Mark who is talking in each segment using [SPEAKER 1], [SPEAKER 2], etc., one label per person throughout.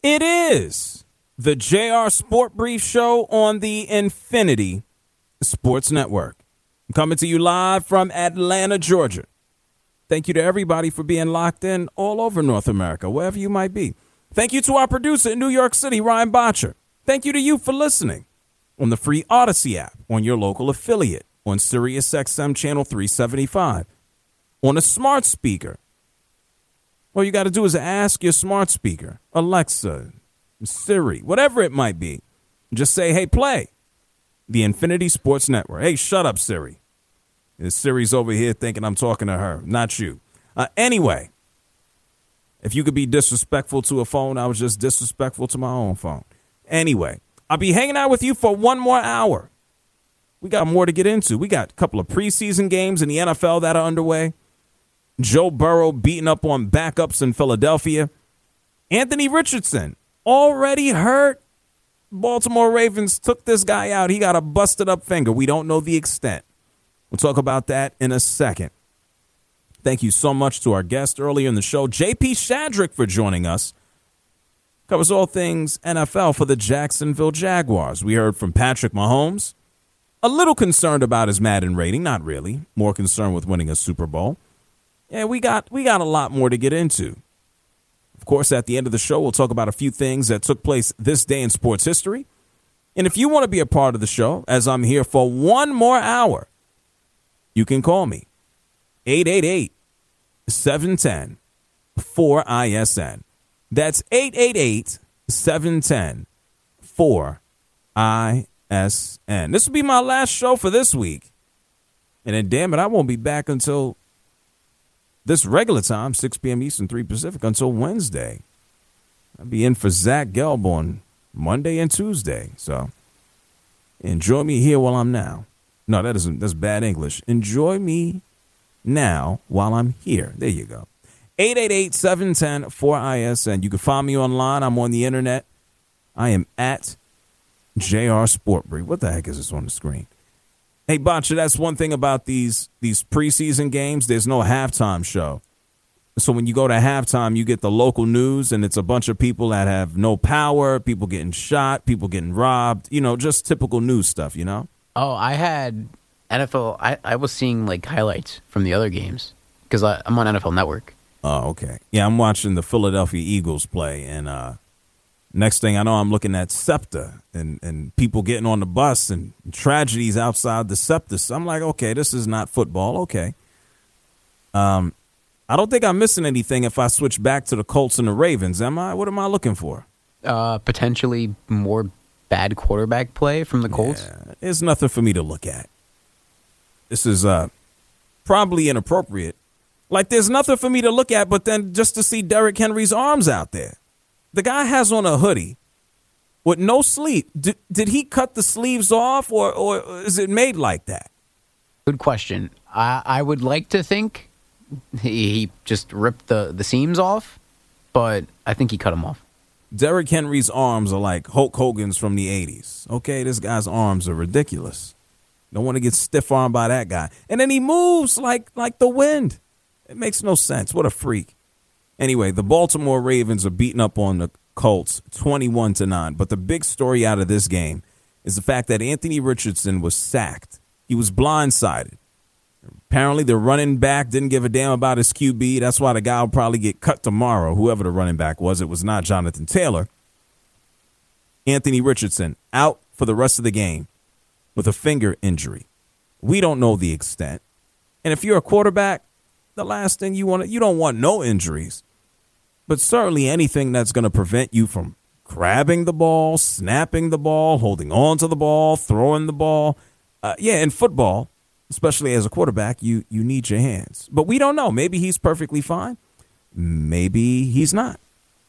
[SPEAKER 1] It is the JR Sport Brief Show on the Infinity Sports Network. I'm coming to you live from Atlanta, Georgia. Thank you to everybody for being locked in all over North America, wherever you might be. Thank you to our producer in New York City, Ryan Botcher. Thank you to you for listening on the free Odyssey app, on your local affiliate, on SiriusXM Channel 375, on a smart speaker. All you got to do is ask your smart speaker, Alexa, Siri, whatever it might be. Just say, hey, play the Infinity Sports Network. Hey, shut up, Siri. Siri's over here thinking I'm talking to her, not you. Anyway, if you could be disrespectful to a phone, I was just disrespectful to my own phone. Anyway, I'll be hanging out with you for one more hour. We got more to get into. We got a couple of preseason games in the NFL that are underway. Joe Burrow beating up on backups in Philadelphia. Anthony Richardson already hurt. Baltimore Ravens took this guy out. He got a busted up finger. We don't know the extent. We'll talk about that in a second. Thank you so much to our guest earlier in the show, J.P. Shadrick, for joining us. Covers all things NFL for the Jacksonville Jaguars. We heard from Patrick Mahomes. A little concerned about his Madden rating. Not really. More concerned with winning a Super Bowl. Yeah, we got a lot more to get into. Of course, at the end of the show, we'll talk about a few things that took place this day in sports history. And if you want to be a part of the show, as I'm here for one more hour, you can call me. 888-710-4ISN. That's 888-710-4ISN. This will be my last show for this week. And then, damn it, I won't be back until this regular time, 6 p.m. Eastern, 3 Pacific, until Wednesday. I'll be in for Zach Gelb on Monday and Tuesday. So enjoy me here while I'm now. No, that's bad English. Enjoy me now while I'm here. There you go. 888-710-4ISN. You can find me online. I'm on the internet. I am at JR Sport Brief. What the heck is this on the screen? Hey, Botcha, that's one thing about these preseason games. There's no halftime show. So when you go to halftime, you get the local news, and it's a bunch of people that have no power, people getting shot, people getting robbed, just typical news stuff,
[SPEAKER 2] Oh, I had NFL. I was seeing, highlights from the other games because I'm on NFL Network.
[SPEAKER 1] Oh, okay. Yeah, I'm watching the Philadelphia Eagles play, and next thing I know, I'm looking at SEPTA and people getting on the bus and tragedies outside the SEPTA. So I'm like, okay, this is not football. Okay. I don't think I'm missing anything if I switch back to the Colts and the Ravens. Am I? What am I looking for?
[SPEAKER 2] Potentially more bad quarterback play from the Colts.
[SPEAKER 1] Yeah, there's nothing for me to look at. This is probably inappropriate. There's nothing for me to look at, but then just to see Derrick Henry's arms out there. The guy has on a hoodie with no sleeve. Did he cut the sleeves off, or is it made like that?
[SPEAKER 2] Good question. I would like to think he just ripped the seams off, but I think he cut them off.
[SPEAKER 1] Derrick Henry's arms are like Hulk Hogan's from the 80s. Okay, this guy's arms are ridiculous. Don't want to get stiff-armed by that guy. And then he moves like the wind. It makes no sense. What a freak. Anyway, the Baltimore Ravens are beating up on the Colts 21-9. But the big story out of this game is the fact that Anthony Richardson was sacked. He was blindsided. Apparently, the running back didn't give a damn about his QB. That's why the guy will probably get cut tomorrow, whoever the running back was. It was not Jonathan Taylor. Anthony Richardson out for the rest of the game with a finger injury. We don't know the extent. And if you're a quarterback, the last thing you don't want no injuries. But certainly anything that's going to prevent you from grabbing the ball, snapping the ball, holding on to the ball, throwing the ball. In football, especially as a quarterback, you need your hands. But we don't know. Maybe he's perfectly fine. Maybe he's not.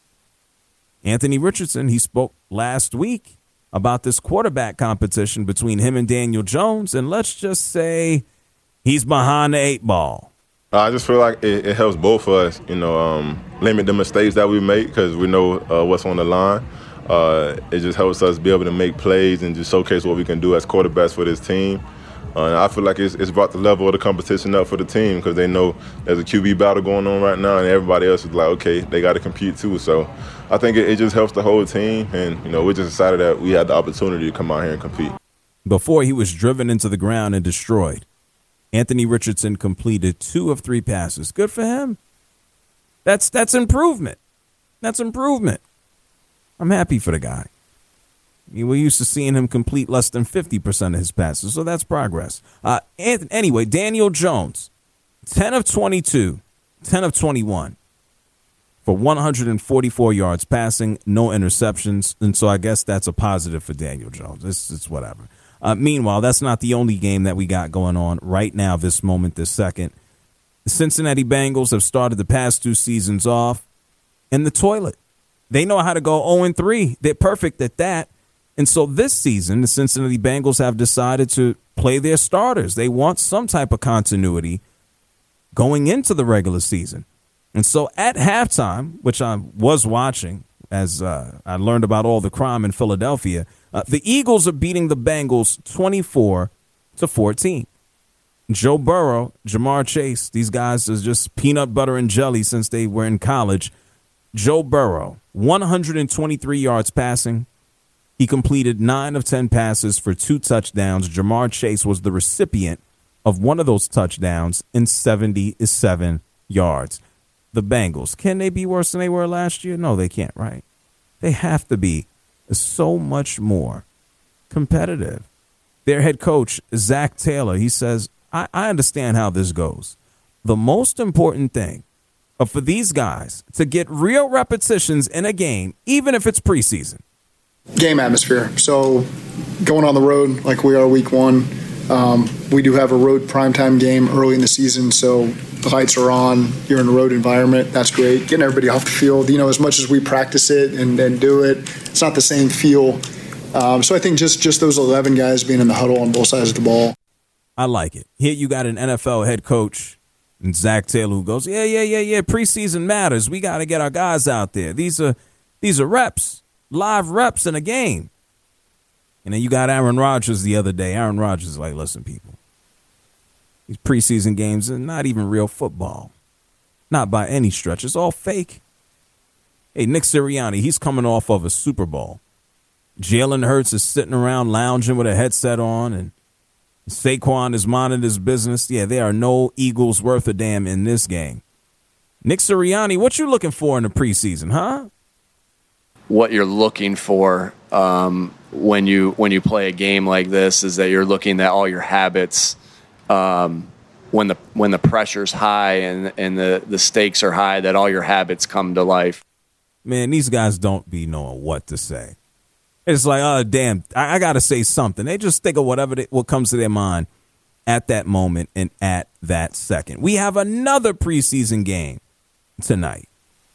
[SPEAKER 1] Anthony Richardson, he spoke last week about this quarterback competition between him and Daniel Jones, and let's just say he's behind the 8 ball.
[SPEAKER 3] I just feel like it helps both of us, limit the mistakes that we make because we know what's on the line. It just helps us be able to make plays and just showcase what we can do as quarterbacks for this team. And I feel like it's brought the level of the competition up for the team because they know there's a QB battle going on right now, and everybody else is like, okay, they got to compete too. So I think it just helps the whole team, and we're just excited that we had the opportunity to come out here and compete.
[SPEAKER 1] Before he was driven into the ground and destroyed, Anthony Richardson completed 2 of 3 passes. Good for him. That's improvement. That's improvement. I'm happy for the guy. We're used to seeing him complete less than 50% of his passes, so that's progress. Anyway, Daniel Jones, 10 of 22, 10 of 21 for 144 yards passing, no interceptions, and so I guess that's a positive for Daniel Jones. It's whatever. Meanwhile, that's not the only game that we got going on right now, this moment, this second. The Cincinnati Bengals have started the past 2 seasons off in the toilet. They know how to go 0-3. They're perfect at that. And so this season, the Cincinnati Bengals have decided to play their starters. They want some type of continuity going into the regular season. And so at halftime, which I was watching as I learned about all the crime in Philadelphia, the Eagles are beating the Bengals 24-14. Joe Burrow, Jamar Chase, these guys are just peanut butter and jelly since they were in college. Joe Burrow, 123 yards passing. He completed 9 of 10 passes for 2 touchdowns. Jamar Chase was the recipient of one of those touchdowns in 77 yards. The Bengals, can they be worse than they were last year? No, they can't, right? They have to be so much more competitive. Their head coach, Zach Taylor, he says, I understand how this goes. The most important thing for these guys to get real repetitions in a game, even if it's preseason.
[SPEAKER 4] Game atmosphere. So going on the road like we are week 1, we do have a road primetime game early in the season, so the lights are on, you're in a road environment, that's great. Getting everybody off the field, as much as we practice it and do it, it's not the same feel. So I think just those 11 guys being in the huddle on both sides of the ball.
[SPEAKER 1] I like it. Here you got an NFL head coach, and Zach Taylor, who goes, yeah, preseason matters. We got to get our guys out there. These are reps. Live reps in a game. And then you got Aaron Rodgers the other day. Aaron Rodgers is like, listen, people, these preseason games are not even real football. Not by any stretch. It's all fake. Hey, Nick Sirianni, he's coming off of a Super Bowl. Jalen Hurts is sitting around lounging with a headset on, and Saquon is minding his business. Yeah, there are no Eagles worth a damn in this game. Nick Sirianni, what you looking for in the preseason, huh?
[SPEAKER 5] What you're looking for when you play a game like this is that you're looking at all your habits when the pressure's high and the stakes are high, that all your habits come to life.
[SPEAKER 1] Man, these guys don't be knowing what to say. It's like, oh, damn, I got to say something. They just think of what comes to their mind at that moment and at that second. We have another preseason game tonight.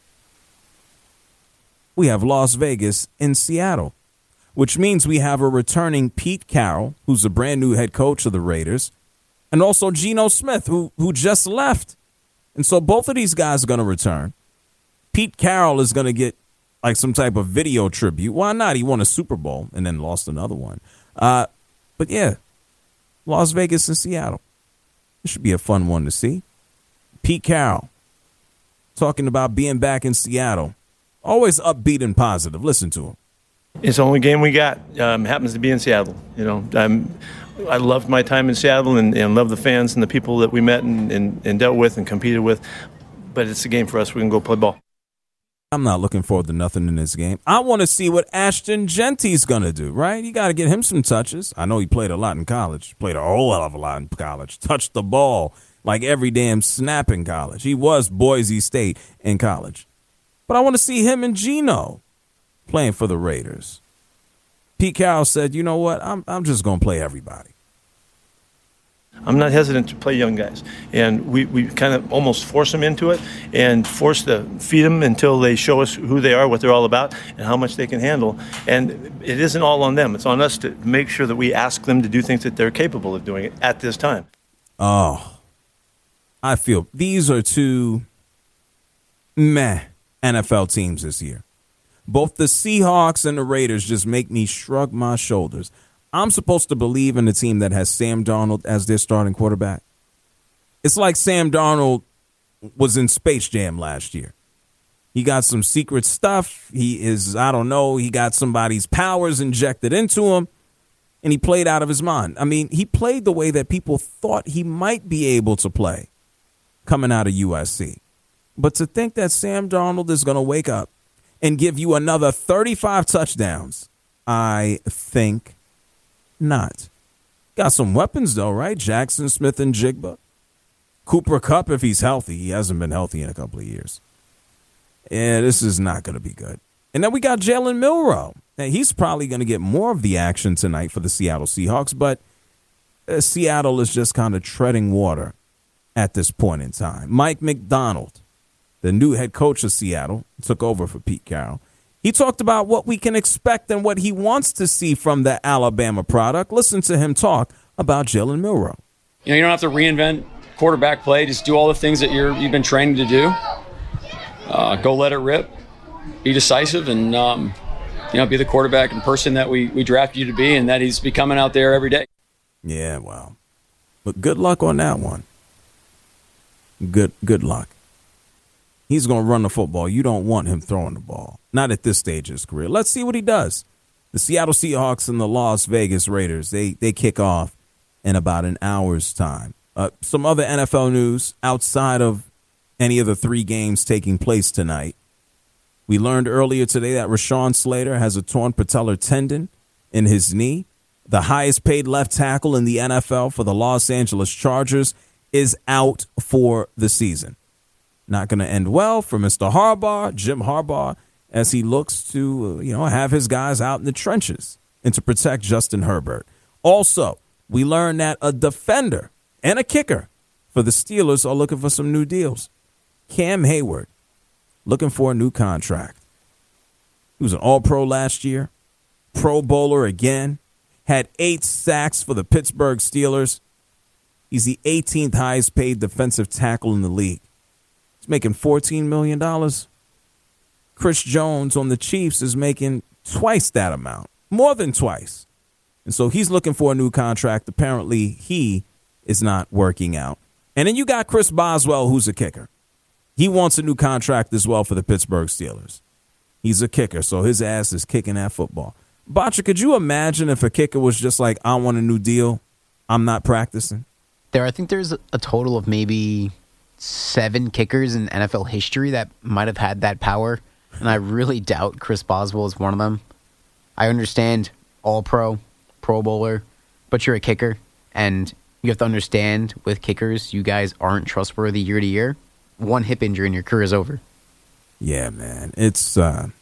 [SPEAKER 1] We have Las Vegas in Seattle, which means we have a returning Pete Carroll, who's a brand new head coach of the Raiders, and also Geno Smith, who just left. And so both of these guys are going to return. Pete Carroll is going to get like some type of video tribute. Why not? He won a Super Bowl and then lost another one. But yeah, Las Vegas and Seattle. It should be a fun one to see. Pete Carroll talking about being back in Seattle. Always upbeat and positive. Listen to him.
[SPEAKER 6] It's the only game we got. Happens to be in Seattle. I loved my time in Seattle and love the fans and the people that we met and dealt with and competed with. But it's a game for us. We can go play ball.
[SPEAKER 1] I'm not looking forward to nothing in this game. I want to see what Ashton Genty's going to do, right? You got to get him some touches. I know he played a lot in college. Played a whole hell of a lot in college. Touched the ball like every damn snap in college. He was Boise State in college. But I want to see him and Geno playing for the Raiders. Pete Carroll said, you know what, I'm just going to play everybody.
[SPEAKER 6] I'm not hesitant to play young guys. And we kind of almost force them into it and force to feed them until they show us who they are, what they're all about, and how much they can handle. And it isn't all on them. It's on us to make sure that we ask them to do things that they're capable of doing at this time.
[SPEAKER 1] Oh, I feel these are two NFL teams this year. Both the Seahawks and the Raiders just make me shrug my shoulders. I'm supposed to believe in a team that has Sam Darnold as their starting quarterback. It's like Sam Darnold was in Space Jam last year. He got some secret stuff. He got somebody's powers injected into him, and he played out of his mind. I mean, he played the way that people thought he might be able to play coming out of USC. But to think that Sam Darnold is going to wake up and give you another 35 touchdowns, I think not. Got some weapons, though, right? Jackson, Smith, and Jigba. Cooper Kupp, if he's healthy. He hasn't been healthy in a couple of years. Yeah, this is not going to be good. And then we got Jalen Milroe. Now, he's probably going to get more of the action tonight for the Seattle Seahawks, but Seattle is just kind of treading water at this point in time. Mike Macdonald, the new head coach of Seattle, took over for Pete Carroll. He talked about what we can expect and what he wants to see from the Alabama product. Listen to him talk about Jalen Milroe.
[SPEAKER 7] You don't have to reinvent quarterback play. Just do all the things that you've been trained to do. Go let it rip. Be decisive and be the quarterback and person that we drafted you to be, and that he's becoming out there every day.
[SPEAKER 1] Yeah, well, but good luck on that one. Good luck. He's going to run the football. You don't want him throwing the ball. Not at this stage of his career. Let's see what he does. The Seattle Seahawks and the Las Vegas Raiders, they kick off in about an hour's time. Some other NFL news outside of any of the 3 games taking place tonight. We learned earlier today that Rashawn Slater has a torn patellar tendon in his knee. The highest paid left tackle in the NFL for the Los Angeles Chargers is out for the season. Not going to end well for Mr. Harbaugh, Jim Harbaugh, as he looks to have his guys out in the trenches and to protect Justin Herbert. Also, we learned that a defender and a kicker for the Steelers are looking for some new deals. Cam Hayward, looking for a new contract. He was an All-Pro last year, Pro Bowler again, had 8 sacks for the Pittsburgh Steelers. He's the 18th highest paid defensive tackle in the league. He's making $14 million. Chris Jones on the Chiefs is making twice that amount, more than twice. And so he's looking for a new contract. Apparently he is not working out. And then you got Chris Boswell, who's a kicker. He wants a new contract as well for the Pittsburgh Steelers. He's a kicker, so his ass is kicking that football. Botcha, could you imagine if a kicker was just like, I want a new deal, I'm not practicing?
[SPEAKER 2] I think there's a total of maybe 7 kickers in NFL history that might have had that power, and I really doubt Chris Boswell is one of them. I understand All-Pro, Pro Bowler, but you're a kicker, and you have to understand with kickers, you guys aren't trustworthy year to year. One hip injury and your career is over.
[SPEAKER 1] Yeah, man. It's,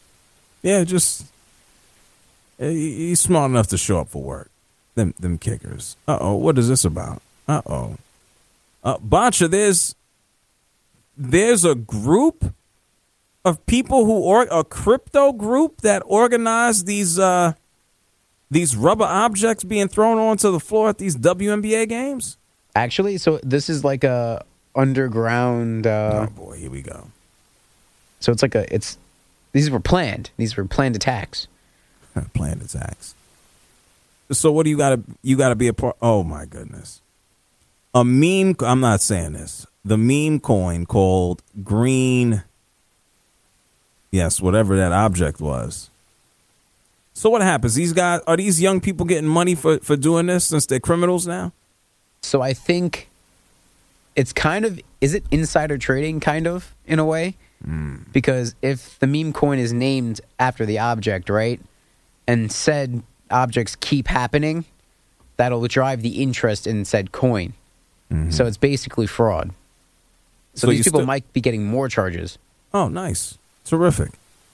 [SPEAKER 1] he's smart enough to show up for work. Them kickers. Uh-oh, what is this about? Uh-oh. Bacha, there's a group of people a crypto group that organize these rubber objects being thrown onto the floor at these WNBA games?
[SPEAKER 2] Actually, so this is like a underground.
[SPEAKER 1] Oh boy, here we go.
[SPEAKER 2] So these were planned. These were planned attacks.
[SPEAKER 1] Planned attacks. So what do you gotta be a part? Oh my goodness. A meme. I'm not saying this. The meme coin called Green. Yes, whatever that object was. So what happens? Are these young people getting money for doing this since they're criminals now?
[SPEAKER 2] So I think it's is it insider trading kind of in a way? Because if the meme coin is named after the object, right, and said objects keep happening, that'll drive the interest in said coin. Mm-hmm. So it's basically fraud. So these people might be getting more charges.
[SPEAKER 1] Oh, nice. Terrific.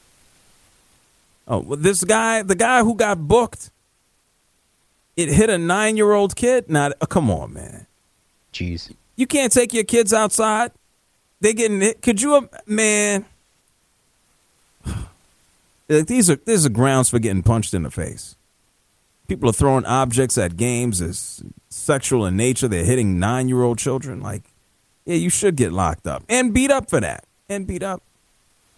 [SPEAKER 1] Oh, well, the guy who got booked, it hit a 9-year-old kid? Now, come on, man.
[SPEAKER 2] Jeez.
[SPEAKER 1] You can't take your kids outside. They're getting hit. Could you, man? These are grounds for getting punched in the face. People are throwing objects at games as sexual in nature. They're hitting 9-year-old children. Like, yeah, you should get locked up and beat up for that. And beat up.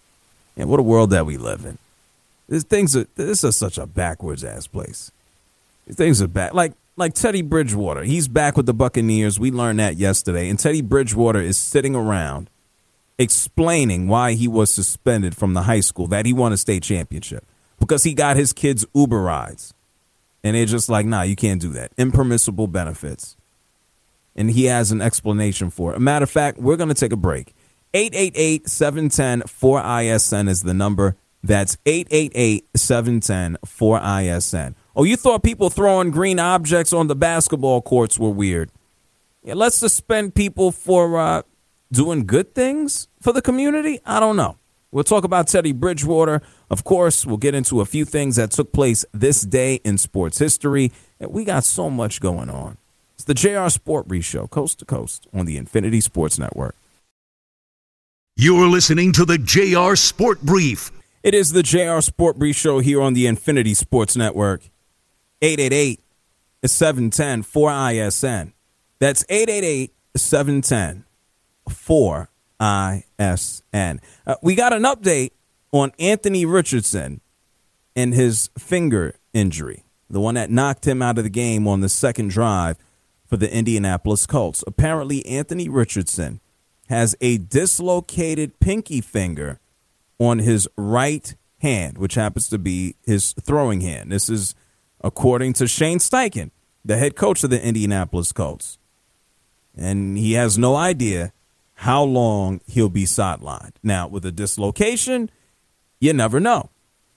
[SPEAKER 1] And what a world that we live in. This is such a backwards ass place. Things are bad. Like Teddy Bridgewater. He's back with the Buccaneers. We learned that yesterday. And Teddy Bridgewater is sitting around explaining why he was suspended from the high school, that he won a state championship, because he got his kids Uber rides. And they're just like, nah, you can't do that. Impermissible benefits. And he has an explanation for it. A matter of fact, we're going to take a break. 888-710-4ISN is the number. That's 888-710-4ISN. Oh, you thought people throwing green objects on the basketball courts were weird. Yeah, let's suspend people for doing good things for the community? I don't know. We'll talk about Teddy Bridgewater. Of course, we'll get into a few things that took place this day in sports history. And we got so much going on. It's the JR Sport Brief Show, coast to coast on the Infinity Sports Network.
[SPEAKER 8] You're listening to the JR Sport Brief.
[SPEAKER 1] It is the JR Sport Brief Show here on the Infinity Sports Network. 888-710-4ISN. That's 888-710-4ISN. We got an update on Anthony Richardson and his finger injury, the one that knocked him out of the game on the second drive for the Indianapolis Colts. Apparently, Anthony Richardson has a dislocated pinky finger on his right hand, which happens to be his throwing hand. This is according to Shane Steichen, the head coach of the Indianapolis Colts. And he has no idea how long he'll be sidelined. Now, with a dislocation, you never know.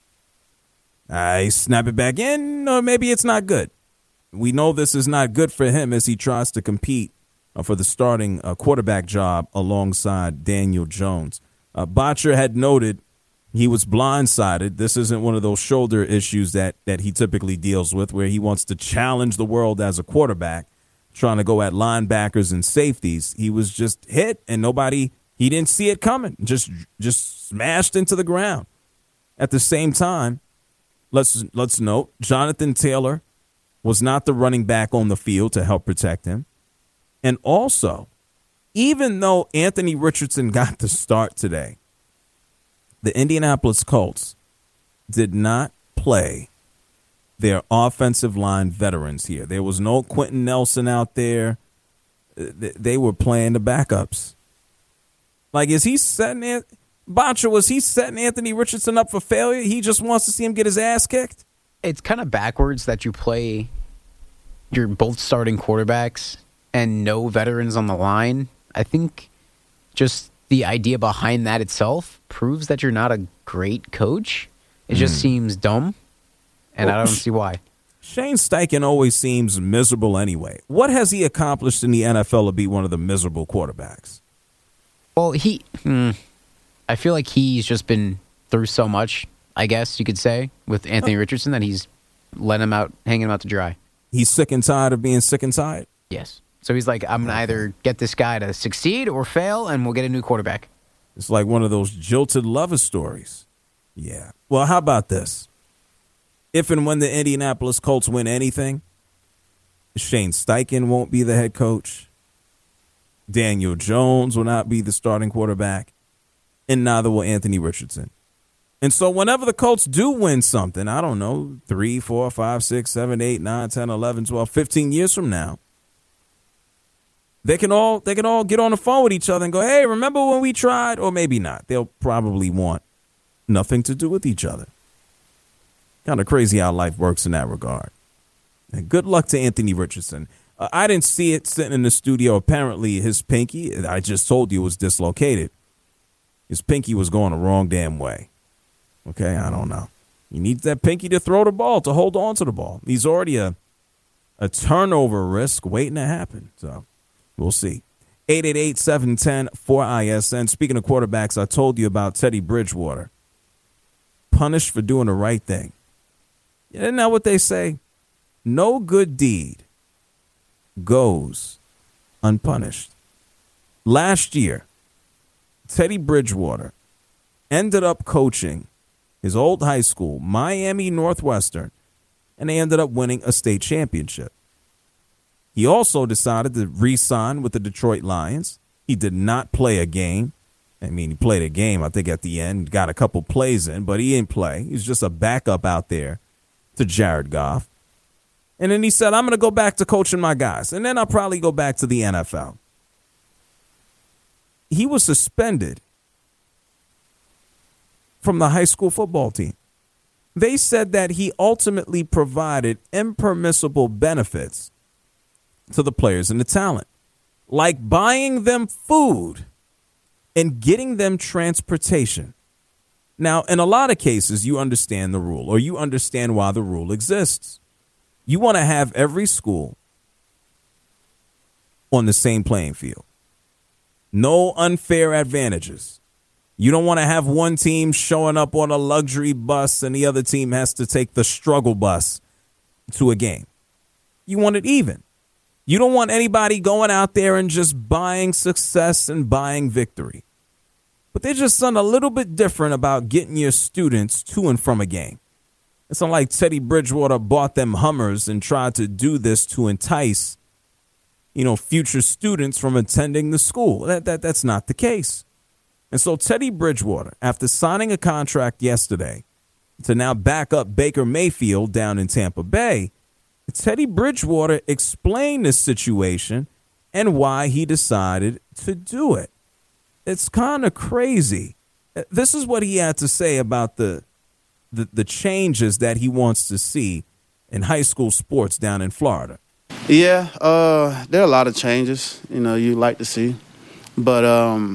[SPEAKER 1] I snap it back in, or maybe it's not good. We know this is not good for him as he tries to compete for the starting quarterback job alongside Daniel Jones. Botcher had noted he was blindsided. This isn't one of those shoulder issues that he typically deals with, where he wants to challenge the world as a quarterback, trying to go at linebackers and safeties. He was just hit, and he didn't see it coming, just smashed into the ground. At the same time, let's note, Jonathan Taylor was not the running back on the field to help protect him. And also, even though Anthony Richardson got the start today, the Indianapolis Colts did not play their offensive line veterans here. There was no Quentin Nelson out there. They were playing the backups. Like, is he setting Botcher, was he setting Anthony Richardson up for failure? He just wants to see him get his ass kicked?
[SPEAKER 2] It's kind of backwards that you play your both starting quarterbacks and no veterans on the line. I think just the idea behind that itself proves that you're not a great coach. It just seems dumb, and I don't see why.
[SPEAKER 1] Shane Steichen always seems miserable anyway. What has he accomplished in the NFL to be one of the miserable quarterbacks?
[SPEAKER 2] Well, I feel like he's just been through so much, I guess you could say, with Anthony Richardson, that he's hanging him out to dry.
[SPEAKER 1] He's sick and tired of being sick and tired?
[SPEAKER 2] Yes. So he's like, I'm going to either get this guy to succeed or fail, and we'll get a new quarterback.
[SPEAKER 1] It's like one of those jilted lover stories. Yeah. Well, how about this? If and when the Indianapolis Colts win anything, Shane Steichen won't be the head coach. Daniel Jones will not be the starting quarterback. And neither will Anthony Richardson. And so whenever the Colts do win something, I don't know, 3, 4, 5, 6, 7, 8, 9, 10, 11, 12, 15 years from now, they can all get on the phone with each other and go, hey, remember when we tried? Or maybe not. They'll probably want nothing to do with each other. Kind of crazy how life works in that regard. And good luck to Anthony Richardson. I didn't see it sitting in the studio. Apparently his pinky, I just told you, was dislocated. His pinky was going the wrong damn way. Okay, I don't know. He needs that pinky to throw the ball, to hold on to the ball. He's already a turnover risk waiting to happen. So we'll see. 888-710-4ISN. Speaking of quarterbacks, I told you about Teddy Bridgewater. Punished for doing the right thing. Isn't that what they say? No good deed goes unpunished. Last year, Teddy Bridgewater ended up coaching his old high school, Miami Northwestern, and they ended up winning a state championship. He also decided to re-sign with the Detroit Lions. He did not play a game. I mean, he played a game, I think, at the end, got a couple plays in, but he didn't play. He was just a backup out there to Jared Goff. And then he said, I'm going to go back to coaching my guys. And then I'll probably go back to the NFL. He was suspended from the high school football team. They said that he ultimately provided impermissible benefits to the players and the talent, like buying them food and getting them transportation. Now, in a lot of cases, you understand the rule, or you understand why the rule exists. You want to have every school on the same playing field. No unfair advantages. You don't want to have one team showing up on a luxury bus and the other team has to take the struggle bus to a game. You want it even. You don't want anybody going out there and just buying success and buying victory. But there's just something a little bit different about getting your students to and from a game. It's not like Teddy Bridgewater bought them Hummers and tried to do this to entice, future students from attending the school. That's not the case. And so Teddy Bridgewater, after signing a contract yesterday to now back up Baker Mayfield down in Tampa Bay, Teddy Bridgewater explained this situation and why he decided to do it. It's kind of crazy. This is what he had to say about the changes that he wants to see in high school sports down in Florida.
[SPEAKER 9] Yeah, there are a lot of changes, you'd like to see. But,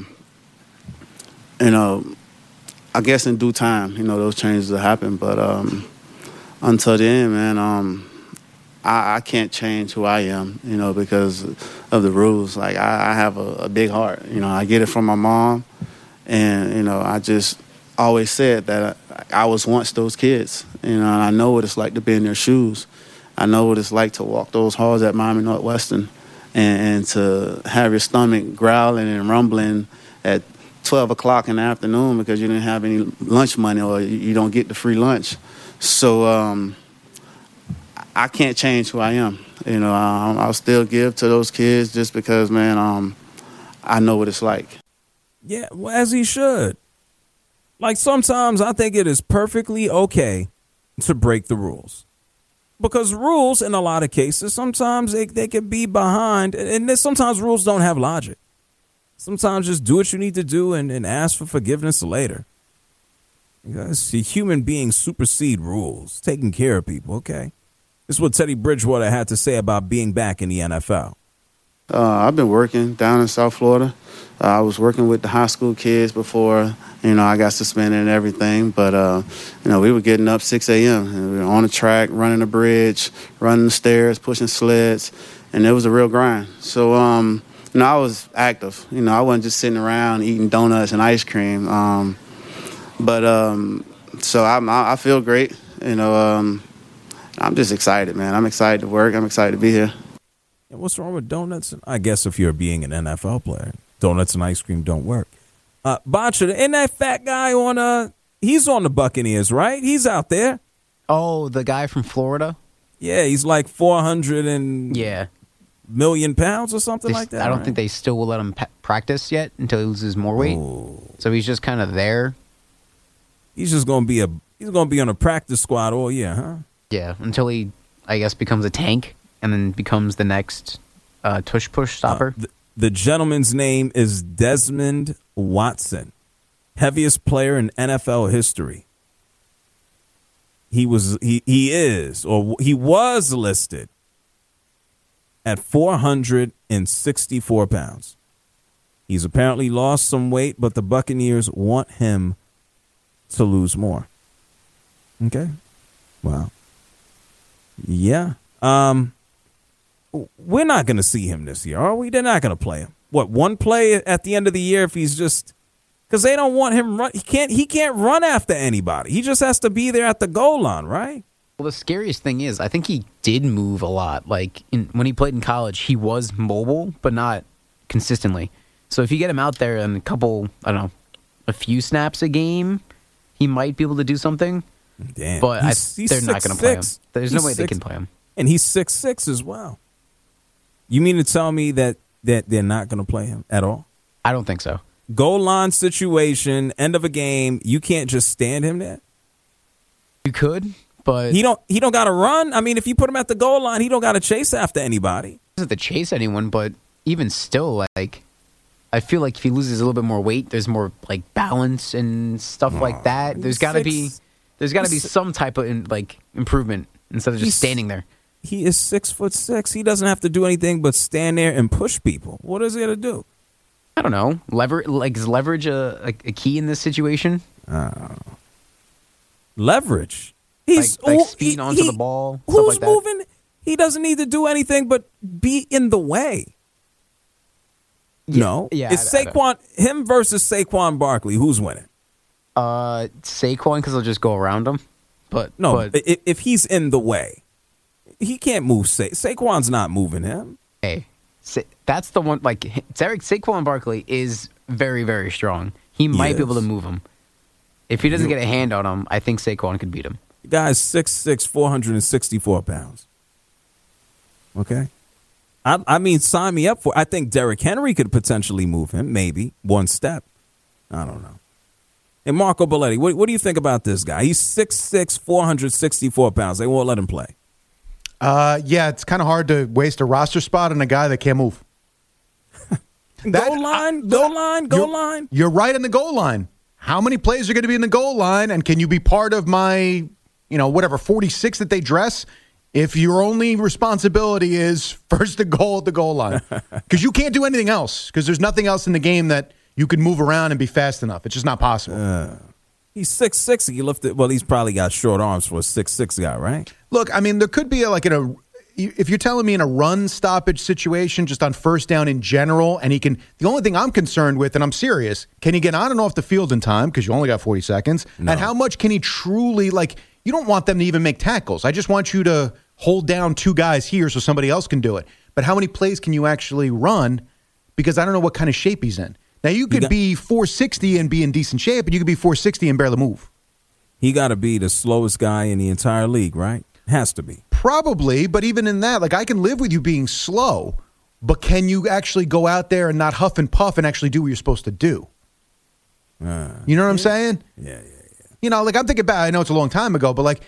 [SPEAKER 9] I guess in due time, those changes will happen. But until then, man, I can't change who I am, because of the rules. Like, I have a big heart. I get it from my mom. And, I just always said that I was once those kids. And I know what it's like to be in their shoes. I know what it's like to walk those halls at Miami Northwestern and to have your stomach growling and rumbling at 12 o'clock in the afternoon because you didn't have any lunch money or you don't get the free lunch. So I can't change who I am. I'll still give to those kids just because, man, I know what it's like.
[SPEAKER 1] Yeah, well, as he should. Like, sometimes I think it is perfectly okay to break the rules. Because rules, in a lot of cases, sometimes they can be behind. And sometimes rules don't have logic. Sometimes just do what you need to do and ask for forgiveness later. See, human beings supersede rules, taking care of people, okay? This is what Teddy Bridgewater had to say about being back in the NFL.
[SPEAKER 9] I've been working down in South Florida. I was working with the high school kids before, I got suspended and everything. But, we were getting up 6 a.m. and we were on the track, running the bridge, running the stairs, pushing sleds. And it was a real grind. So, I was active. I wasn't just sitting around eating donuts and ice cream. So I feel great. I'm just excited, man. I'm excited to work. I'm excited to be here.
[SPEAKER 1] And what's wrong with donuts? I guess if you're being an NFL player, donuts and ice cream don't work. Botcha, isn't that fat guy he's on the Buccaneers, right? He's out there.
[SPEAKER 2] Oh, the guy from Florida?
[SPEAKER 1] Yeah, he's like 400 million pounds or something like that.
[SPEAKER 2] I don't think they still will let him practice yet until he loses more weight. Oh. So he's just kind of there.
[SPEAKER 1] He's just going to be on a practice squad all year, huh?
[SPEAKER 2] Yeah, until he, I guess, becomes a tank and then becomes the next tush-push stopper.
[SPEAKER 1] The gentleman's name is Desmond Watson, heaviest player in NFL history. He was listed at 464 pounds. He's apparently lost some weight, but the Buccaneers want him to lose more. Okay. Wow. Yeah. We're not going to see him this year, are we? They're not going to play him. What, one play at the end of the year if he's just because they don't want him run. He can't run after anybody. He just has to be there at the goal line, right?
[SPEAKER 2] Well, the scariest thing is I think he did move a lot. Like when he played in college, he was mobile, but not consistently. So if you get him out there in a few snaps a game, he might be able to do something.
[SPEAKER 1] Damn.
[SPEAKER 2] But they're not going to play him. There's no way they can play him.
[SPEAKER 1] And he's 6'6" as well. You mean to tell me that they're not going to play him at all?
[SPEAKER 2] I don't think so.
[SPEAKER 1] Goal line situation, end of a game, you can't just stand him there?
[SPEAKER 2] You could, but
[SPEAKER 1] he don't got to run. I mean, if you put him at the goal line, he don't got to chase after anybody.
[SPEAKER 2] He doesn't have to chase anyone, but even still, like, I feel like if he loses a little bit more weight, there's more like balance and stuff like that. There's got to be some type of like improvement instead of just standing there.
[SPEAKER 1] He is 6'6". He doesn't have to do anything but stand there and push people. What is he going to do?
[SPEAKER 2] I don't know. Is leverage a key in this situation?
[SPEAKER 1] Leverage. He's
[SPEAKER 2] like speed onto the ball.
[SPEAKER 1] Who's
[SPEAKER 2] stuff like that.
[SPEAKER 1] moving? He doesn't need to do anything but be in the way.
[SPEAKER 2] Yeah,
[SPEAKER 1] No.
[SPEAKER 2] yeah,
[SPEAKER 1] It's him versus Saquon Barkley. Who's winning?
[SPEAKER 2] Saquon, because he'll just go around him. But
[SPEAKER 1] if he's in the way, he can't move. Saquon's not moving him.
[SPEAKER 2] Hey, that's the one. Like Saquon Barkley is very, very strong. He might be able to move him. If he doesn't get a hand on him, I think Saquon could beat him.
[SPEAKER 1] The guy's 6'6", 464 pounds. Okay? I mean, sign me up for it. I think Derrick Henry could potentially move him, maybe, one step. I don't know. And Marco Belletti, what do you think about this guy? He's 6'6", 464 pounds. They won't let him play.
[SPEAKER 10] Yeah, it's kind of hard to waste a roster spot on a guy that can't move.
[SPEAKER 1] Goal line.
[SPEAKER 10] You're right in the goal line. How many plays are going to be in the goal line, and can you be part of my, 46 that they dress? If your only responsibility is first to goal at the goal line. Because you can't do anything else, because there's nothing else in the game that you can move around and be fast enough. It's just not possible.
[SPEAKER 1] He's 6'6". He lifted. Well, he's probably got short arms for a 6'6" guy, right?
[SPEAKER 10] Look, I mean, there could be if you're telling me in a run stoppage situation, just on first down in general, and the only thing I'm concerned with, and I'm serious, can he get on and off the field in time? Because you only got 40 seconds. No. And how much can he truly, you don't want them to even make tackles. I just want you to hold down two guys here so somebody else can do it. But how many plays can you actually run? Because I don't know what kind of shape he's in. Now, you could be 460 and be in decent shape, and you could be 460 and barely move.
[SPEAKER 1] He got to be the slowest guy in the entire league, right? Has to be.
[SPEAKER 10] Probably, but even in that, I can live with you being slow, but can you actually go out there and not huff and puff and actually do what you're supposed to do? You know what I'm saying?
[SPEAKER 1] Yeah.
[SPEAKER 10] I'm thinking back, I know it's a long time ago, but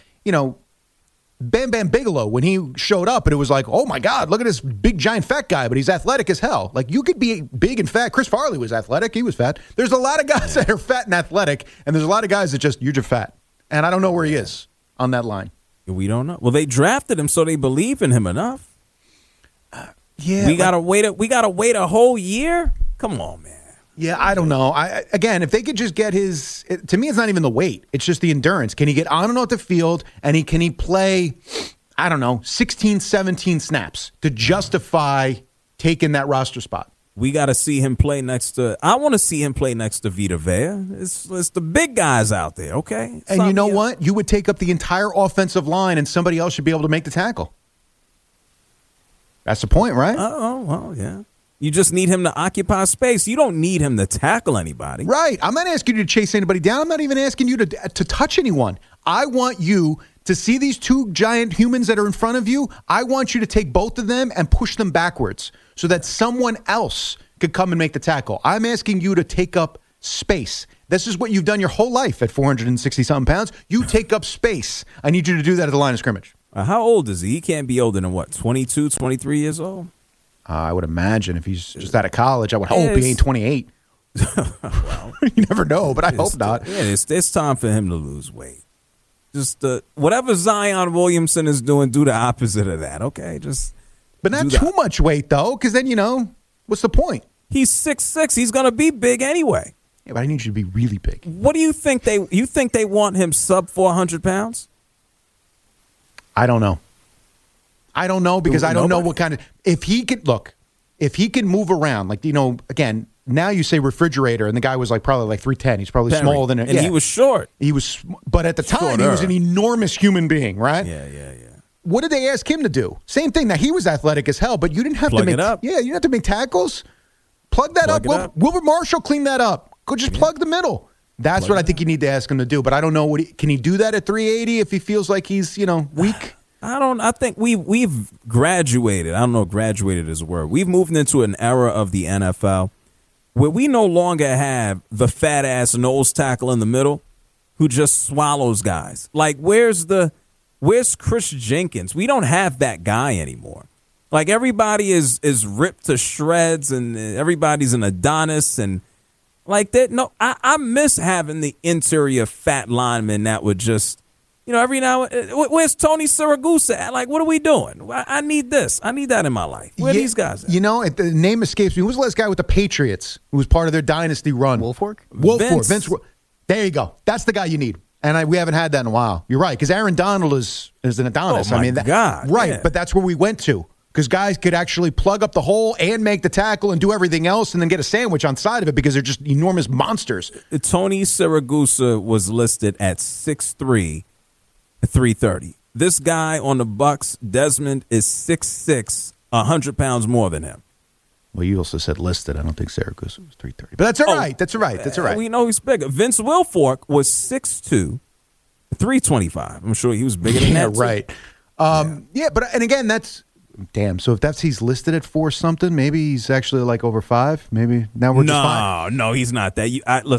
[SPEAKER 10] Bam Bam Bigelow, when he showed up, and it was like, oh my God, look at this big giant fat guy, but he's athletic as hell. You could be big and fat. Chris Farley was athletic. He was fat. There's a lot of guys that are fat and athletic, and there's a lot of guys that you're just fat. And I don't know where he is on that line.
[SPEAKER 1] We don't know. Well, they drafted him, so they believe in him enough.
[SPEAKER 10] Yeah.
[SPEAKER 1] We gotta wait a whole year? Come on, man.
[SPEAKER 10] Yeah, I don't know. Again, if they could just get to me, it's not even the weight. It's just the endurance. Can he get on and off the field, and can he play, 16, 17 snaps to justify taking that roster spot?
[SPEAKER 1] We got to see him play next to – I want to see him play next to Vita Vea. It's the big guys out there, okay?
[SPEAKER 10] And you know what? You would take up the entire offensive line, and somebody else should be able to make the tackle. That's the point, right?
[SPEAKER 1] Oh, well, yeah. You just need him to occupy space. You don't need him to tackle anybody.
[SPEAKER 10] Right. I'm not asking you to chase anybody down. I'm not even asking you to touch anyone. I want you to see these two giant humans that are in front of you. I want you to take both of them and push them backwards so that someone else could come and make the tackle. I'm asking you to take up space. This is what you've done your whole life at 460-something pounds. You take up space. I need you to do that at the line of scrimmage.
[SPEAKER 1] How old is he? He can't be older than, 22, 23 years old?
[SPEAKER 10] I would imagine if he's just out of college, I would hope he ain't 28. Well, you never know, but I hope not.
[SPEAKER 1] Yeah, it's time for him to lose weight. Just whatever Zion Williamson is doing, do the opposite of that, okay?
[SPEAKER 10] But not too much weight, though, because then, what's the point?
[SPEAKER 1] He's 6'6". He's going to be big anyway.
[SPEAKER 10] Yeah, but I need you to be really big.
[SPEAKER 1] What do you think you think they want him sub 400 pounds?
[SPEAKER 10] I don't know. Because I don't know what kind of – if he can move around, again, now you say refrigerator, and the guy was probably 310. He's probably smaller than it.
[SPEAKER 1] And he was short.
[SPEAKER 10] But at the time, he was an enormous human being, right?
[SPEAKER 1] Yeah.
[SPEAKER 10] What did they ask him to do? Same thing. Now, he was athletic as hell, but you didn't have
[SPEAKER 1] Plug
[SPEAKER 10] to make –
[SPEAKER 1] it up.
[SPEAKER 10] Yeah, you didn't have to make tackles. Plug that up. Wilbert Marshall cleaned that up. Go just plug the middle. That's what I think you need to ask him to do. But I don't know can he do that at 380 if he feels like he's, weak?
[SPEAKER 1] I think we've graduated. I don't know if graduated is a word. We've moved into an era of the NFL where we no longer have the fat ass nose tackle in the middle who just swallows guys. Where's the Where's Chris Jenkins? We don't have that guy anymore. Like, everybody is ripped to shreds, and everybody's an Adonis, and like that. No, I miss having the interior fat lineman that would just, every now and where's Tony Siragusa at? Like, what are we doing? I need this. I need that in my life. Where are these guys at?
[SPEAKER 10] The name escapes me. Who was the last guy with the Patriots who was part of their dynasty run?
[SPEAKER 2] Wilfork?
[SPEAKER 10] Vince. There you go. That's the guy you need. And we haven't had that in a while. You're right, because Aaron Donald is an Adonis.
[SPEAKER 1] Oh, my God.
[SPEAKER 10] Right,
[SPEAKER 1] yeah.
[SPEAKER 10] But that's where we went to. Because guys could actually plug up the hole and make the tackle and do everything else and then get a sandwich on side of it because they're just enormous monsters.
[SPEAKER 1] Tony Siragusa was listed at 6'3", 330. This guy on the Bucs, Desmond, is 6'6", 100 pounds more than him.
[SPEAKER 10] Well, you also said listed. I don't think Siragusa was 330. But that's all right. That's all right. That's all right.
[SPEAKER 1] We know he's bigger. Vince Wilfork was 6'2", 325. I'm sure he was bigger than that.
[SPEAKER 10] Right. And again, that's... Damn. So if he's listed at 4 something, maybe he's actually like over 5. Maybe now we're just fine.
[SPEAKER 1] No, he's not that.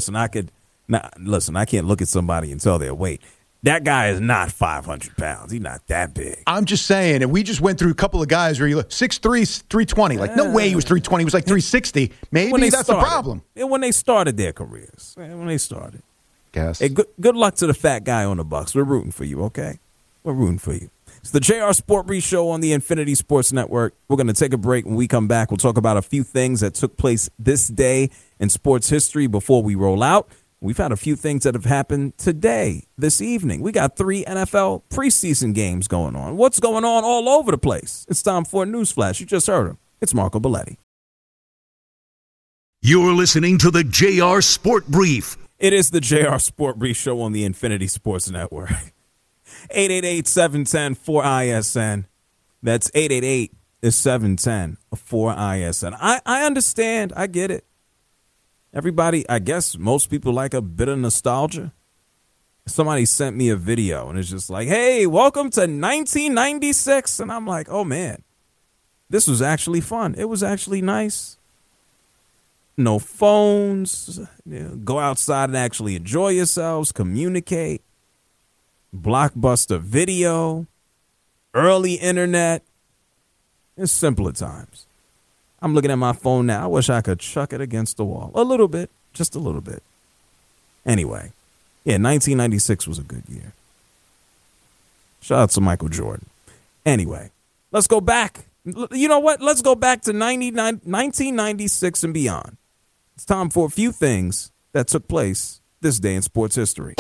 [SPEAKER 1] I can't look at somebody and tell their weight. That guy is not 500 pounds. He's not that big.
[SPEAKER 10] I'm just saying, and we just went through a couple of guys where you look 6'3", 320. Like, no way he was 320. He was like 360. Maybe that's the problem.
[SPEAKER 1] When they started their careers. When they started.
[SPEAKER 10] Guess.
[SPEAKER 1] Hey, good luck to the fat guy on the Bucs. We're rooting for you, okay? We're rooting for you. It's the JR Sport Brief Show on the Infinity Sports Network. We're going to take a break. When we come back, we'll talk about a few things that took place this day in sports history before we roll out. We've had a few things that have happened today, this evening. We got 3 NFL preseason games going on. What's going on all over the place? It's time for a news flash. You just heard him. It's Marco Belletti.
[SPEAKER 8] You're listening to the JR Sport Brief.
[SPEAKER 1] It is the JR Sport Brief Show on the Infinity Sports Network. 888-710-4ISN. That's 888-710-4ISN. I understand. I get it. Everybody, I guess most people like a bit of nostalgia. Somebody sent me a video, and it's just like, hey, welcome to 1996. And I'm like, oh, man, this was actually fun. It was actually nice. No phones. Go outside and actually enjoy yourselves. Communicate. Blockbuster video, early internet. It's simpler times. I'm looking at my phone now. I wish I could chuck it against the wall. A little bit. Just a little bit. Anyway, 1996 was a good year. Shout out to Michael Jordan. Anyway, let's go back. You know what? Let's go back to 1996 and beyond. It's time for a few things that took place this day in sports history.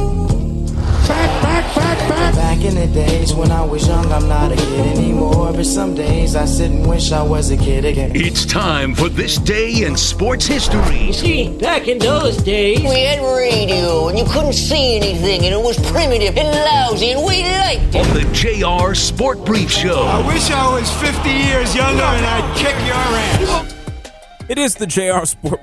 [SPEAKER 11] Back in the days when I was young, I'm not a kid anymore. But some days I sit and wish I was a kid again.
[SPEAKER 8] It's time for This Day in Sports History.
[SPEAKER 12] You see, back in those days, we had radio and you couldn't see anything and it was primitive and lousy and we liked it.
[SPEAKER 8] On the JR Sport Brief Show.
[SPEAKER 13] I wish I was 50 years younger and I'd kick your ass.
[SPEAKER 1] It is the JR Sport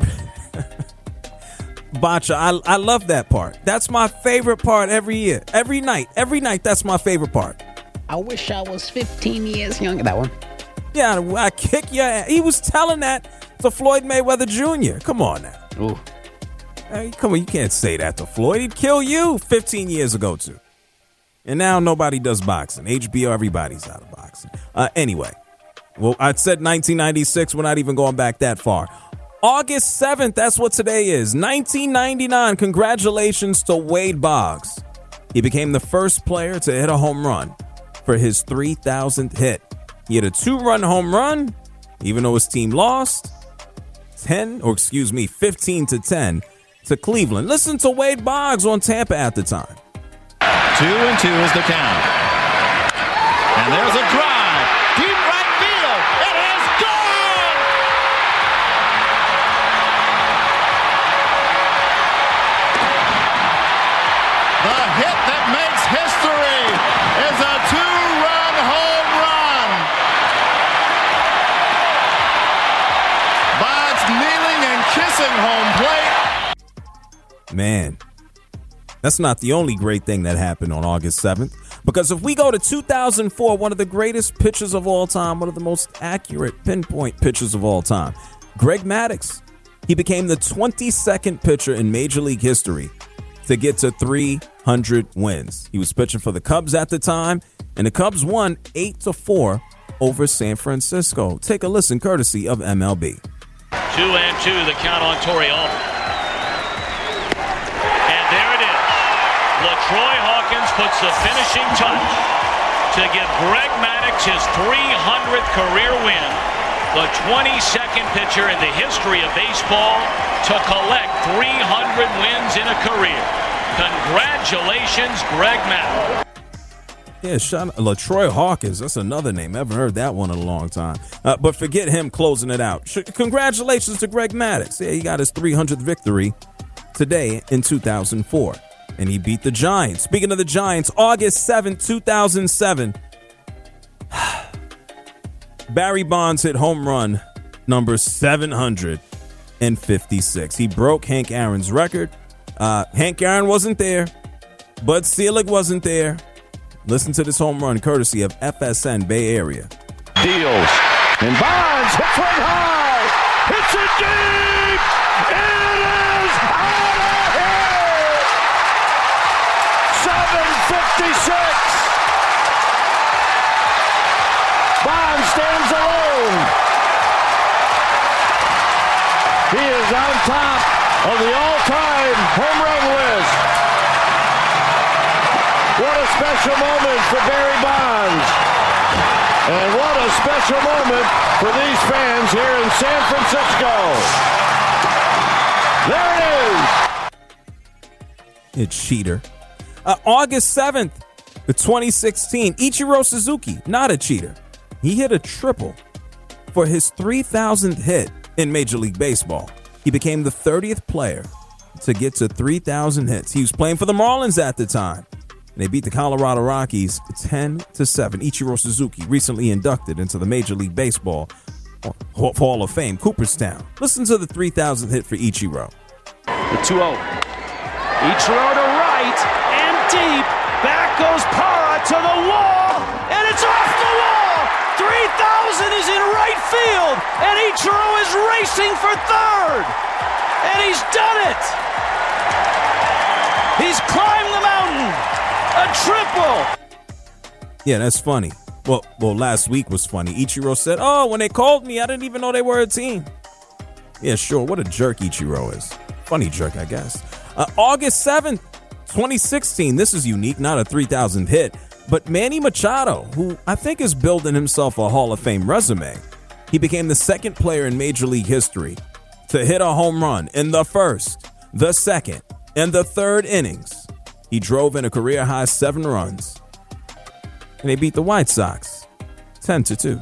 [SPEAKER 1] Bacha, I love that part. That's my favorite part every year. Every night, that's my favorite part.
[SPEAKER 2] I wish I was 15 years younger. That one?
[SPEAKER 1] Yeah, I kick your ass. He was telling that to Floyd Mayweather Jr. Come on now.
[SPEAKER 2] Ooh.
[SPEAKER 1] Hey, come on, you can't say that to Floyd. He'd kill you 15 years ago, too. And now nobody does boxing. HBO, everybody's out of boxing. Anyway, well, I said 1996. We're not even going back that far. August 7th, that's what today is. 1999, congratulations to Wade Boggs. He became the first player to hit a home run for his 3,000th hit. He hit a 2-run home run, even though his team lost 15-10 to Cleveland. Listen to Wade Boggs on Tampa at the time.
[SPEAKER 14] 2-2 is the count. And there's a drive. Deep right field. It is gone! The hit that makes history is a 2-run home run. Boggs kneeling and kissing home plate.
[SPEAKER 1] Man, that's not the only great thing that happened on August 7th. Because if we go to 2004, one of the greatest pitchers of all time, one of the most accurate pinpoint pitchers of all time, Greg Maddux. He became the 22nd pitcher in Major League history to get to 300 wins. He was pitching for the Cubs at the time, and the Cubs won 8-4 over San Francisco. Take a listen, courtesy of MLB.
[SPEAKER 14] 2-2, the count on Torrey Albert. And there it is. LaTroy Hawkins puts the finishing touch to give Greg Maddux his 300th career win. The 22nd pitcher in the history of baseball to collect 300 wins in a career. Congratulations, Greg Maddux.
[SPEAKER 1] Yeah, LaTroy Hawkins. That's another name. I haven't heard that one in a long time. But forget him closing it out. Congratulations to Greg Maddux. Yeah, he got his 300th victory today in 2004. And he beat the Giants. Speaking of the Giants, August 7, 2007, Barry Bonds hit home run number 756. He broke Hank Aaron's record. Hank Aaron wasn't there. Bud Selig wasn't there. Listen to this home run courtesy of FSN Bay Area.
[SPEAKER 14] Deals. And Bonds hits one high. Hits it deep. It is out of here. 756. Bonds stands alone. He is on top of the all-time home run list. What a special moment for Barry Bonds. And what a special moment for these fans here in San Francisco. There it is.
[SPEAKER 1] It's cheater. August 7th, 2016, Ichiro Suzuki, not a cheater. He hit a triple for his 3,000th hit in Major League Baseball. He became the 30th player to get to 3,000 hits. He was playing for the Marlins at the time. And they beat the Colorado Rockies 10-7. Ichiro Suzuki, recently inducted into the Major League Baseball Hall of Fame, Cooperstown. Listen to the 3,000th hit for Ichiro.
[SPEAKER 15] The 2-0. Ichiro to right and deep. Back goes Parra to the wall, and it's off the wall. 3,000 is in right field, and Ichiro is racing for third. And he's done it. He's climbed the mountain. A triple.
[SPEAKER 1] Yeah, that's funny. Well, last week was funny. Ichiro said, "Oh, when they called me, I didn't even know they were a team." Yeah, sure. What a jerk Ichiro is. Funny jerk, I guess. August 7th, 2016. This is unique, not a 3,000 hit, but Manny Machado, who I think is building himself a Hall of Fame resume. He became the second player in Major League history to hit a home run in the first, the second, and the third innings. He drove in a career-high 7 runs, and they beat the White Sox 10-2.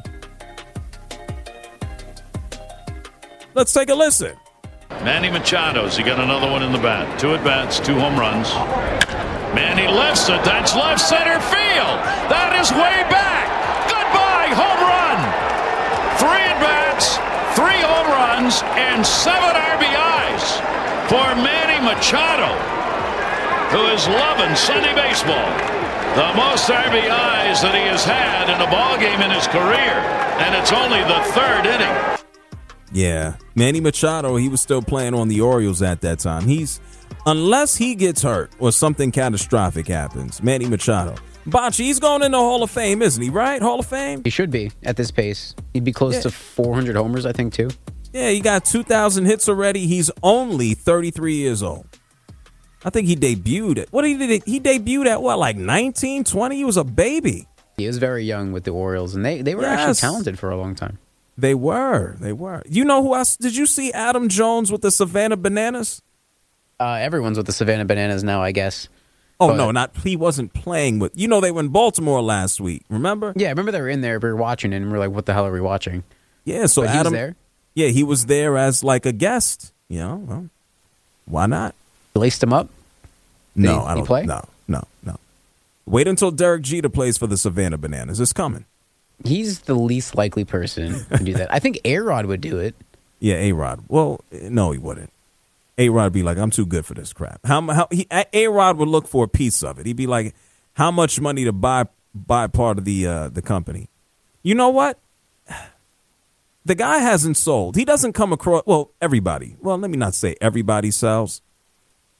[SPEAKER 1] Let's take a listen.
[SPEAKER 14] Manny Machado's, he got another one in the bat. 2 at-bats, 2 home runs. Manny lifts it. That's left center field. That is way back. Goodbye, home run. 3 at-bats, 3 home runs, and 7 RBIs for Manny Machado, who is loving Sunday baseball. The most RBIs that he has had in a ballgame in his career, and it's only the 3rd inning.
[SPEAKER 1] Yeah, Manny Machado, he was still playing on the Orioles at that time. Unless he gets hurt or something catastrophic happens, Manny Machado. Bocce, he's going in the Hall of Fame, isn't he, right? Hall of Fame?
[SPEAKER 2] He should be at this pace. He'd be close to 400 homers, I think, too.
[SPEAKER 1] Yeah, he got 2,000 hits already. He's only 33 years old. I think he debuted at, he debuted at what, like 19, 20? He was a baby.
[SPEAKER 2] He was very young with the Orioles, and they were actually talented for a long time.
[SPEAKER 1] They were. You know who else? Did you see Adam Jones with the Savannah Bananas?
[SPEAKER 2] Everyone's with the Savannah Bananas now, I guess.
[SPEAKER 1] Oh, no, he wasn't playing with, they were in Baltimore last week, remember?
[SPEAKER 2] Yeah, I remember they were in there, we were watching it, and we were like, what the hell are we watching?
[SPEAKER 1] Yeah, so
[SPEAKER 2] but
[SPEAKER 1] Adam.
[SPEAKER 2] He was there?
[SPEAKER 1] Yeah, he was there as like a guest, well, why not?
[SPEAKER 2] You laced him up?
[SPEAKER 1] No, I don't.
[SPEAKER 2] Play?
[SPEAKER 1] No. Wait until Derek Jeter plays for the Savannah Bananas. It's coming.
[SPEAKER 2] He's the least likely person to do that. I think A-Rod would do it.
[SPEAKER 1] Yeah, A-Rod. Well, no, he wouldn't. A-Rod would be like, I'm too good for this crap. A-Rod would look for a piece of it. He'd be like, how much money to buy part of the company? You know what? The guy hasn't sold. He doesn't come across, everybody. Well, let me not say everybody sells.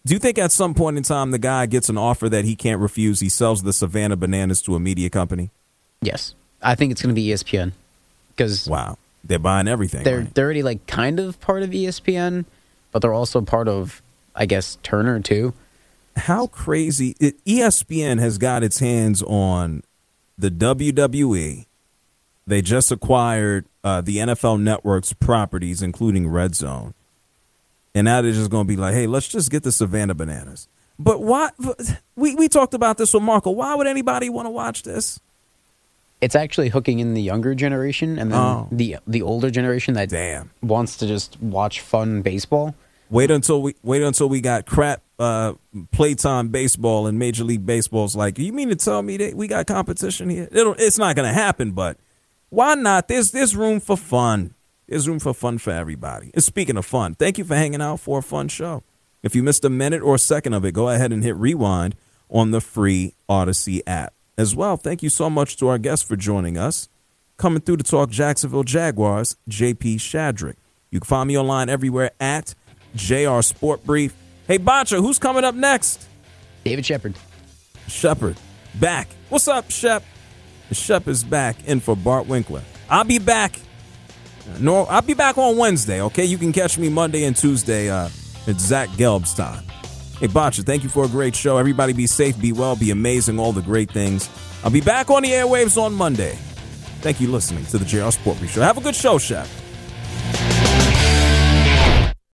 [SPEAKER 1] Do you think at some point in time the guy gets an offer that he can't refuse? He sells the Savannah Bananas to a media company?
[SPEAKER 2] Yes. I think it's going to be ESPN. Because
[SPEAKER 1] wow. They're buying everything.
[SPEAKER 2] They're
[SPEAKER 1] right?
[SPEAKER 2] already like kind of part of ESPN, but they're also part of, I guess, Turner too.
[SPEAKER 1] How crazy. ESPN has got its hands on the WWE. They just acquired the NFL Network's properties, including Red Zone. And now they're just going to be like, hey, let's just get the Savannah Bananas. But why? We talked about this with Marco. Why would anybody want to watch this?
[SPEAKER 2] It's actually hooking in the younger generation and then the older generation that wants to just watch fun baseball.
[SPEAKER 1] Wait until we got crap playtime baseball and Major League Baseball's like, you mean to tell me that we got competition here? It's not going to happen, but why not? There's room for fun. There's room for fun for everybody. And speaking of fun, thank you for hanging out for a fun show. If you missed a minute or a second of it, go ahead and hit rewind on the free Odyssey app. As well, thank you so much to our guest for joining us. Coming through to talk Jacksonville Jaguars, JP Shadrick. You can find me online everywhere at JR Sport Brief. Hey, Bacha, who's coming up next?
[SPEAKER 2] David Shepard.
[SPEAKER 1] Shepard, back. What's up, Shep? Shep is back in for Bart Winkler. I'll be back. I'll be back on Wednesday, okay? You can catch me Monday and Tuesday at Zach Gelb's time. Hey, Bacha, thank you for a great show. Everybody be safe, be well, be amazing, all the great things. I'll be back on the airwaves on Monday. Thank you for listening to the JR Sport Brief Show. Have a good show, Shep.